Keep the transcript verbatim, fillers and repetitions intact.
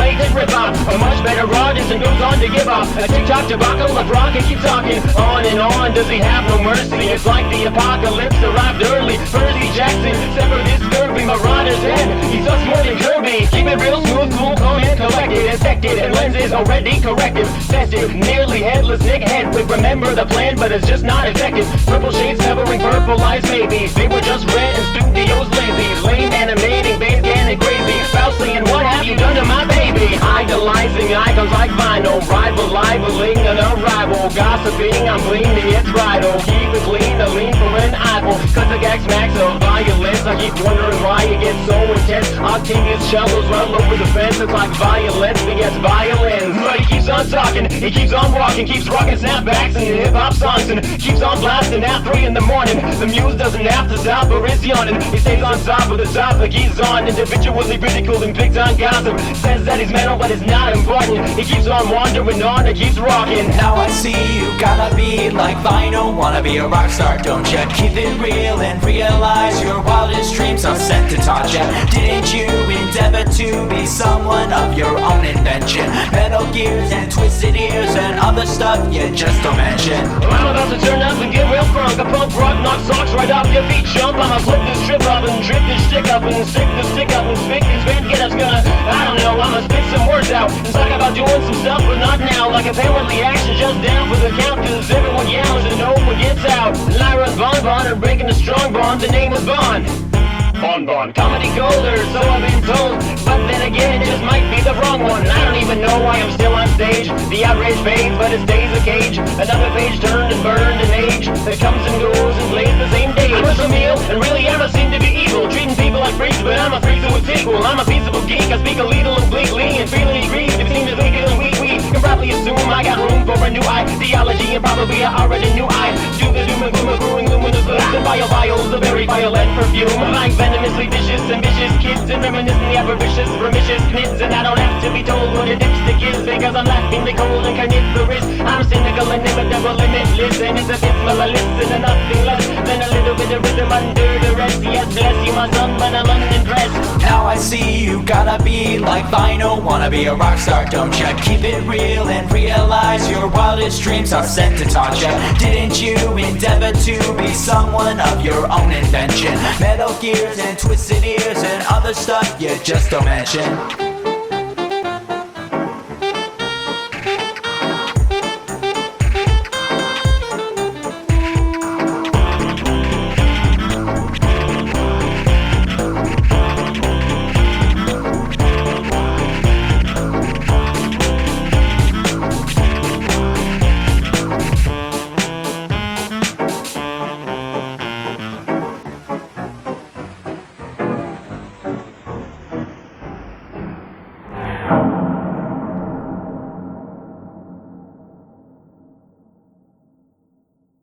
fake and rip off a much better audience and goes on to give off a TikTok debacle of rock and keep talking on and on. Does he have no mercy? It's like the apocalypse arrived early. Percy Jackson, sever this scurvy Marauder's head. He's just more than Kirby. Keep it real smooth, cool, calm and collected. Infected and lenses already corrected. Festive, nearly headless Nick Hedwig. Remember the plan, but it's just not effective. Purple shades covering purple eyes, maybe. They were just red and studios lazy. Lame animating, base getting crazy. Foully, and what have you done to my baby? Idolizing icons like vinyl. Rival, libeling an arrival. Gossiping, I'm bleeding, it's bridal. Keep it clean, a lean for an eyeball. Cut the gag smacks of violence. I keep wondering why it gets so intense. Octavius shovels roll over the fence. It's like violence begets violence. But he keeps on talking, he keeps on walking, keeps rocking snapbacks and hip-hop songs, and keeps on blasting at three in the morning. The muse doesn't have to stop or is yawning. He stays on top of the topic he's on. Individually ridiculed and picked on gossip. Says that he's mental but it's not important. He keeps on wandering on, he keeps rocking. Now I see you gotta be like vinyl. Wanna be a rock star, don't ya? Keep it real and realize your wildest dreams are sent to taught ya. Didn't you endeavor to be someone of your own invention? Metal gears and twisted ears and other stuff you just don't mention. Well, I'm about to turn up and get real crunk. A punk rock, knock socks right off your feet, chump. I'ma flip this trip up and trip this stick up and stick this stick up and stick this band get us gonna, I don't know, I'ma spit some words out and talk about doing some stuff, but not now. Like apparently action just down for the count, cause everyone yells and no one gets out. Lyra's Bon Bon are breaking a strong bond, the name is Bon. Bon Bon. Comedy golder, so I've been told. But then again, it just might be the wrong one. I don't even know why I'm still on stage. The outrage fades, but it stays a cage. Another page turned and burned and age that comes and goes and plays the same day. I'm a meal, and really I don't seem to be evil. Treating people like freaks, but I'm a freak to a sequel. I'm a peaceable geek, I speak a little obliquely and freely agree. It seems to think it we we can probably assume I got room for a new ideology, and probably I already knew I do the doom and gloom of brewing luminous lips and bio vials, the very violet perfume. Like venomously vicious, ambitious kids and reminiscent the avaricious, remitious knids. And I don't have to be told what a dipstick is, because I'm laughingly cold and carnivorous. I'm cynical and inimitable, limitless, and it's a bit smell, I listen to nothing less than a little bit of rhythm under the rest. Yes, bless you my son, but I'm unimpressed. Now I see you gotta be like vinyl. Wanna be a rock star, don't ya? Keep it real and realize your wildest dreams are sent to taught ya. Didn't you endeavor to be someone of your own invention? Metal gears and twisted ears and other stuff you just don't mention.